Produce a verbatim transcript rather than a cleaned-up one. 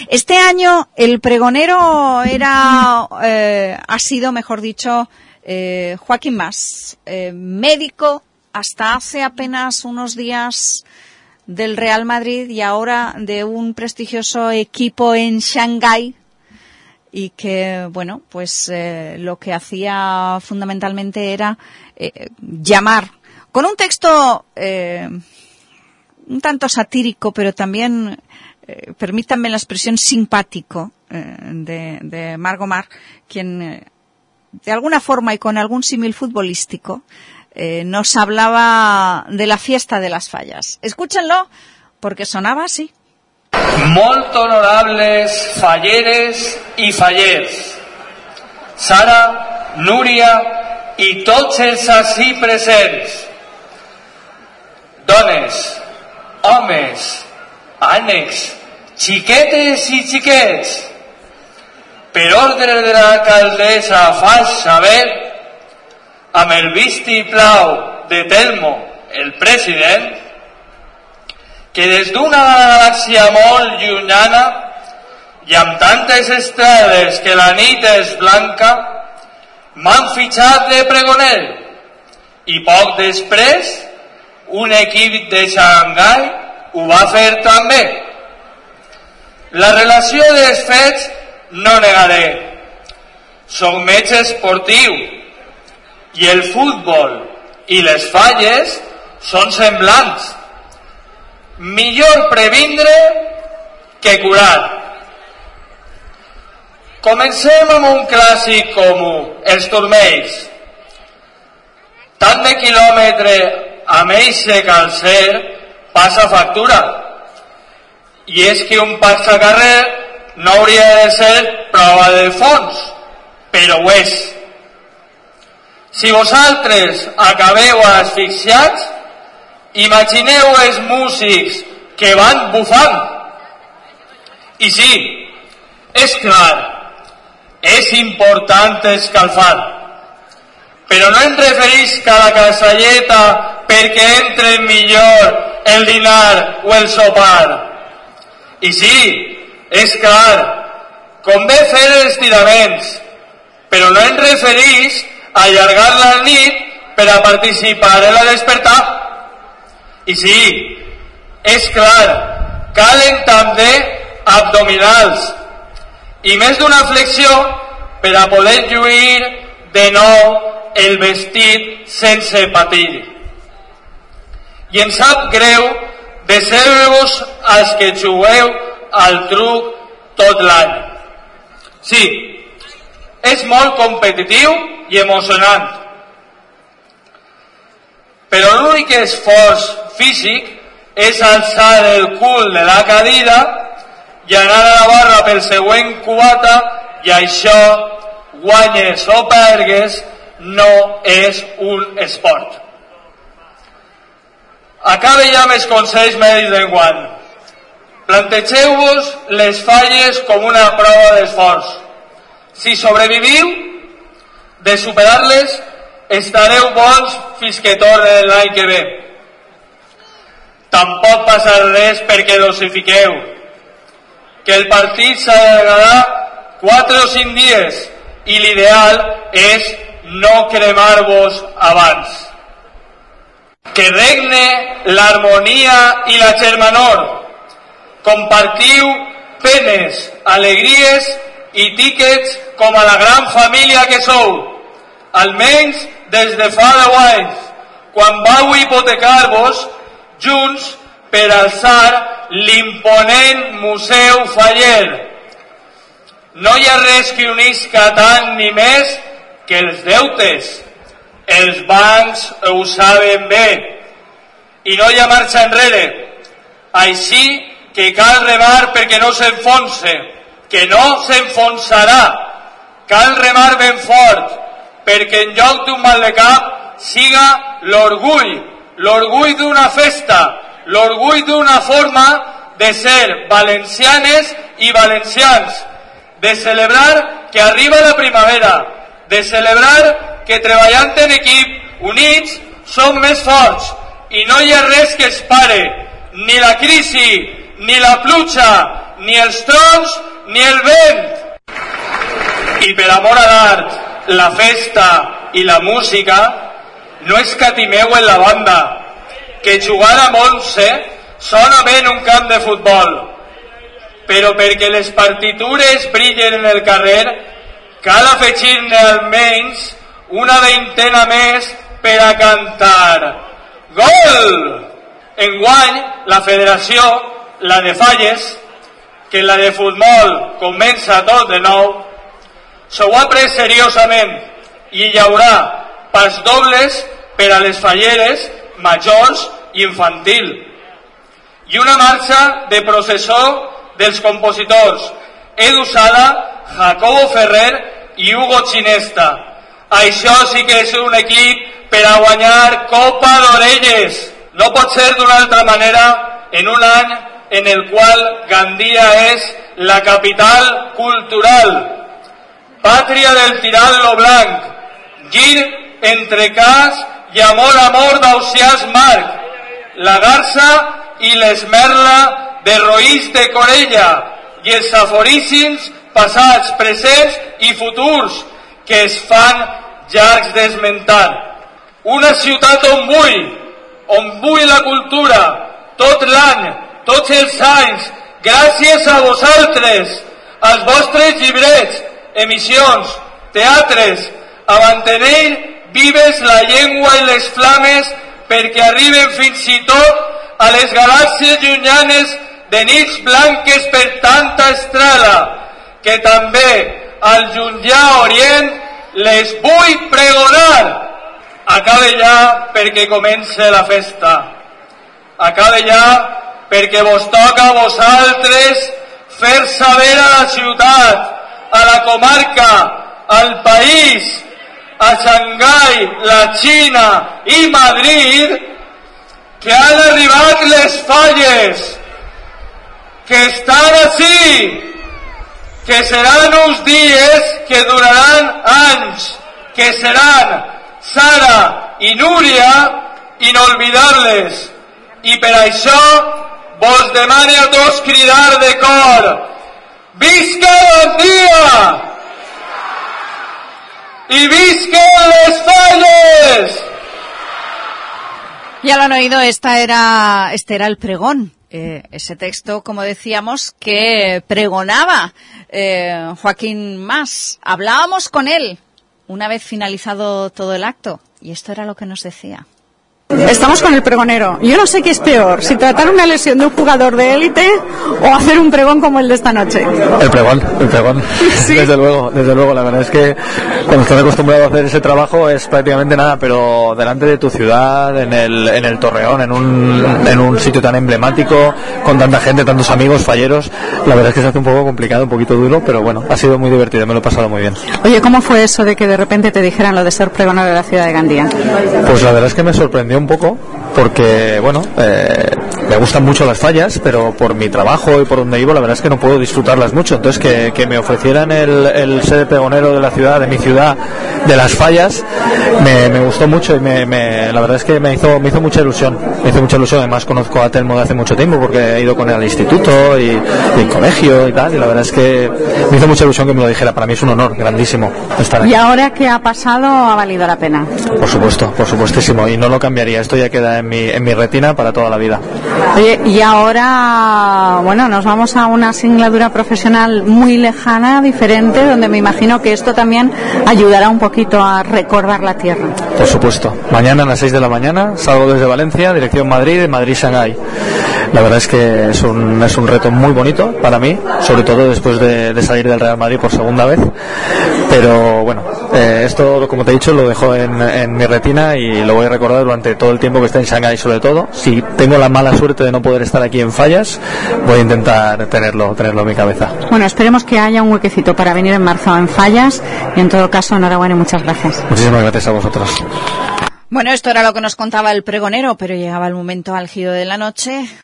Este año el pregonero era, eh, ha sido, mejor dicho, eh, Joaquín Mas, eh, médico hasta hace apenas unos días del Real Madrid y ahora de un prestigioso equipo en Shanghái, y que, bueno, pues eh, lo que hacía fundamentalmente era eh, llamar con un texto eh, un tanto satírico, pero también, eh, permítanme la expresión, simpático, eh, de, de Marc Gomar, quien eh, de alguna forma y con algún símil futbolístico eh, nos hablaba de la fiesta de las fallas. Escúchenlo, porque sonaba así. Molt honorables falleres i fallers, Sara, Núria i tots els ací presents, dones, homes, ànecs, xiquetes i xiquets, per ordre de l'alcaldessa faig saber, amb el vistiplau de Telmo, el president, que des d'una galàxia molt llunyana i amb tantes estrelles que la nit és blanca, m'han fitxat de pregoner i poc després un equip de Xangai ho va fer també. La relació dels fets no negaré. Soc metge esportiu i el futbol i les falles són semblants. Millor previndre que curar. Comencem amb un clàssic comú, els turmells. Tant de quilòmetre amb eixe calcer passa factura. I és que un passacarrer no hauria de ser prova de fons, però ho és. Si vosaltres acabeu asfixiats, imagineu els músics que van bufant. I sí, és clar, és important escalfar, però no em referisc a la casalleta perquè entre millor el dinar o el sopar. I sí, és clar, convé fer estiraments, però no em referisc a allargar la nit per a participar en la despertar. I sí, és clar, calen també abdominals i més d'una flexió per a poder lluir de nou el vestit sense patir. I em sap greu de ser-vos els que jugueu al truc tot l'any. Sí, és molt competitiu i emocionant, però l'únic esforç físic és alçar el cul de la cadira i anar a la barra pel següent cubata, i això, guanyes o pergues, no és un esport. Acabe ja amb els consells mèdics d'enguany. Plantegeu-vos les falles com una prova d'esforç. Si sobreviviu, de superar-les, estareu bons fins que torne l'any que ve. Tampoc passa res perquè dosifiqueu, que el partit s'allargarà quatre o cinc dies i l'ideal és no cremar-vos abans. Que regne l'harmonia i la germanor. Compartiu penes, alegries i tíquets com a la gran família que sou, almenys des de fa deu anys, quan vau hipotecar-vos junts per alçar l'imponent Museu Faller. No hi ha res que unisca tant ni més que els deutes. Els bancs ho saben bé i no hi ha marxa enrere. Així que cal remar perquè no s'enfonse, que no s'enfonsarà. Cal remar ben fort perquè en lloc d'un mal de cap siga l'orgull, l'orgull d'una festa, l'orgull d'una forma de ser valencianes i valencians, de celebrar que arriba la primavera, de celebrar que treballant en equip, units, som més forts i no hi ha res que es pare, ni la crisi, ni la pluja, ni els trons ni el vent. I per amor a l'art, la festa i la música, no escatimeu en la banda, que jugar a Montse sona bé en un camp de futbol, però perquè les partitures brillen en el carrer, cal afegir-ne almenys una veintena més per a cantar gol! Enguany, la federació, la de Falles, que la de futbol comença tot de nou, s'ho ha pres seriosament i hi haurà pas dobles per a les falleres majors i infantil, i una marxa de processó dels compositors Edu Sala, Jacobo Ferrer i Hugo Chinesta. Això sí que és un equip per a guanyar Copa d'Orelles. No pot ser d'una altra manera en un any en el qual Gandia és la capital cultural, pàtria del tirant-lo blanc, gir entre cas i amor amor d'Ausiàs Marc, la garça i l'esmerla de Roís de Corella i els aforíssims passats, presents i futurs que es fan llargs d'esmentar. Una ciutat on vull, on vull la cultura, tot l'any, tots els anys, gràcies a vosaltres, als vostres llibrets, emissions, teatres, a mantenir vives la llengua i les flames perquè arriben fins i tot a les galàxies llunyanes de nits blanques per tanta estrela, que també al llunyà Orient les vull pregonar. Acabe ja perquè comença la festa. Acabe ja perquè vos toca a vosaltres fer saber a la ciutat, a la comarca, al país, a Xangai, la Xina i Madrid, que han arribat les Falles, que estan així, que seran uns dies que duraran anys, que seran Sara i Núria inolvidables. I per això vos demane a tots cridar de cor: visca Gandia! ¡Y visca les Falles! Ya lo han oído, esta era, este era el pregón. Eh, ese texto, como decíamos, que pregonaba eh, Joaquín Mas. Hablábamos con él una vez finalizado todo el acto y esto era lo que nos decía. Estamos con el pregonero. Yo no sé qué es peor, si tratar una lesión de un jugador de élite o hacer un pregón como el de esta noche. El pregón, el pregón. ¿Sí? Desde luego, desde luego. La verdad es que cuando estás acostumbrado a hacer ese trabajo es prácticamente nada, pero delante de tu ciudad, en el, en el Torreón, en un, en un sitio tan emblemático, con tanta gente, tantos amigos, falleros, la verdad es que se hace un poco complicado, un poquito duro, pero bueno, ha sido muy divertido, me lo he pasado muy bien. Oye, ¿cómo fue eso de que de repente te dijeran lo de ser pregonero de la ciudad de Gandía? Pues la verdad es que me sorprendió un poco, porque bueno, eh, me gustan mucho las fallas, pero por mi trabajo y por donde vivo la verdad es que no puedo disfrutarlas mucho. Entonces que, que me ofrecieran el, el ser pregonero de la ciudad, de mi ciudad, de las fallas, me, me gustó mucho y me, me, la verdad es que me hizo, me hizo mucha ilusión. Me hizo mucha ilusión. Además conozco a Telmo de hace mucho tiempo porque he ido con él al instituto y, y el colegio y tal, y la verdad es que me hizo mucha ilusión que me lo dijera. Para mí es un honor grandísimo estar aquí. ¿Y ahora qué ha pasado ha valido la pena? Por supuesto, por supuestísimo, y no lo cambiaría. Esto ya queda en mi, en mi retina para toda la vida. Oye, y ahora, bueno, nos vamos a una singladura profesional muy lejana, diferente, donde me imagino que esto también ayudará un poquito a recordar la tierra. Por supuesto. Mañana a las seis de la mañana salgo desde Valencia, dirección Madrid, Madrid-Shanghái. La verdad es que es un, es un reto muy bonito para mí, sobre todo después de, de salir del Real Madrid por segunda vez. Pero bueno, eh, esto, como te he dicho, lo dejo en, en mi retina y lo voy a recordar durante todo el tiempo que esté en Shanghái, sobre todo. Si tengo la mala suerte de no poder estar aquí en Fallas, voy a intentar tenerlo, tenerlo en mi cabeza. Bueno, esperemos que haya un huequecito para venir en marzo en Fallas y en todo caso, enhorabuena y muchas gracias. Muchísimas gracias a vosotros. Bueno, esto era lo que nos contaba el pregonero, pero llegaba el momento álgido de la noche.